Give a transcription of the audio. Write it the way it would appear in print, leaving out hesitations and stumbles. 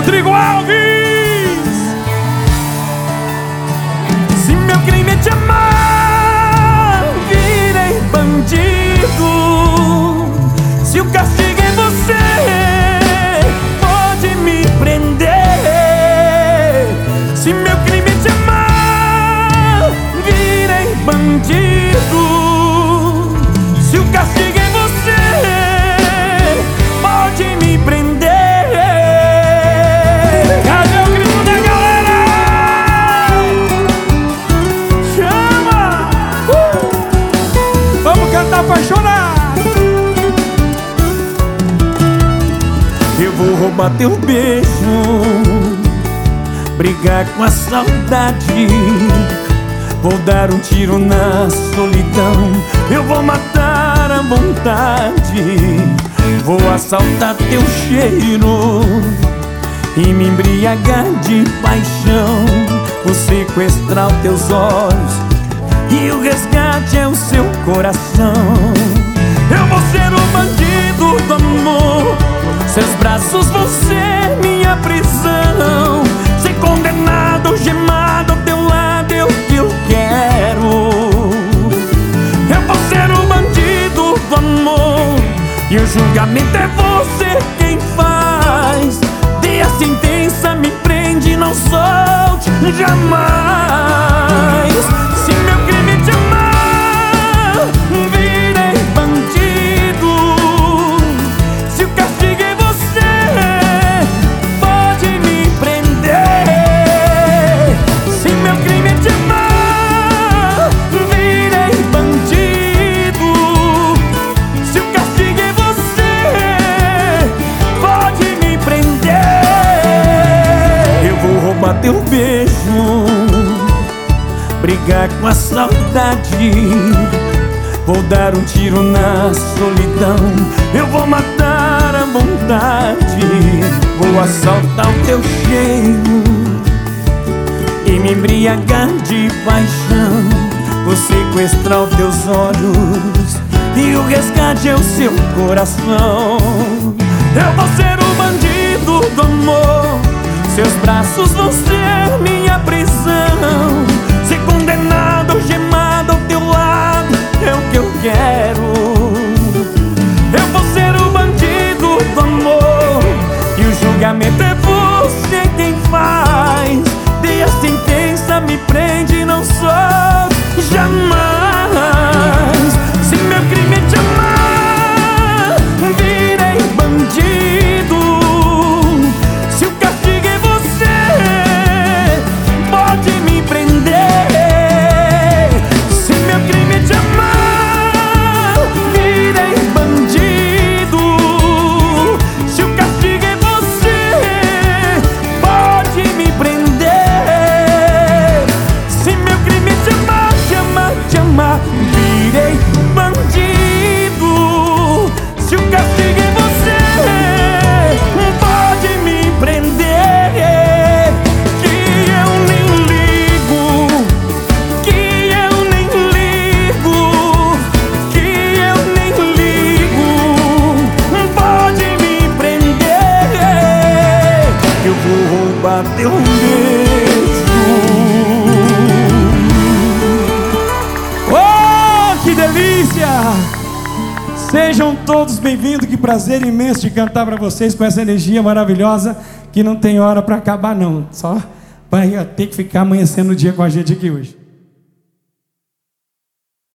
Rodrigo Alves. Se meu crime é te amar, virei bandido. Se o castigo é você, pode me prender. Se meu crime é te amar, virei bandido. Se o castigo é você, pode me prender. Cadê o grito da galera? Chama! Vamos cantar apaixonado. Eu vou roubar teu beijo, brigar com a saudade, vou dar um tiro na solidão, eu vou matar a vontade, vou assaltar teu cheiro e me embriagar de paixão, vou sequestrar os teus olhos e o resgate é o seu coração. Eu vou ser o bandido do amor, seus braços vão ser minha prisão, ser condenado, gemado ao teu lado, é o que eu quero. Eu vou ser o bandido do amor e o julgamento é você quem faz. Dê a sentença, me prende, não solte jamais. Se meu crime é te amar, virei bandido. Se o castigo é você, pode me prender. Se meu crime é te amar, virei bandido. Se o castigo é você, pode me prender. Eu vou roubar teu beijo, brigar com a saudade, vou dar um tiro na solidão, eu vou matar a vontade, vou assaltar o teu cheiro e me embriagar de paixão, vou sequestrar os teus olhos e o resgate é o seu coração. Eu vou ser o bandido do amor, seus braços vão ser minha prisão, ser condenado, gemado ao teu lado, é o que eu quero. Eu vou ser o bandido do amor e o julgamento é você quem faz. Dê a sentença, me prende, não solte jamais. Se meu crime é te amar, virei bandido. Se o castigo é você, pode me prender. Se meu crime é te amar, virei bandido. Se o castigo é você, pode me prender. Se meu crime é te amar, te amar, te amar, virei bandido. Se o castigo é você, pode me prender. Que eu nem ligo, que eu nem ligo, que eu nem ligo, pode me prender. Eu vou roubar teu beijo. Oh, que delícia! Sejam todos bem-vindos, que prazer imenso de cantar para vocês com essa energia maravilhosa que não tem hora para acabar não. Só vai ter que ficar amanhecendo o dia com a gente aqui hoje.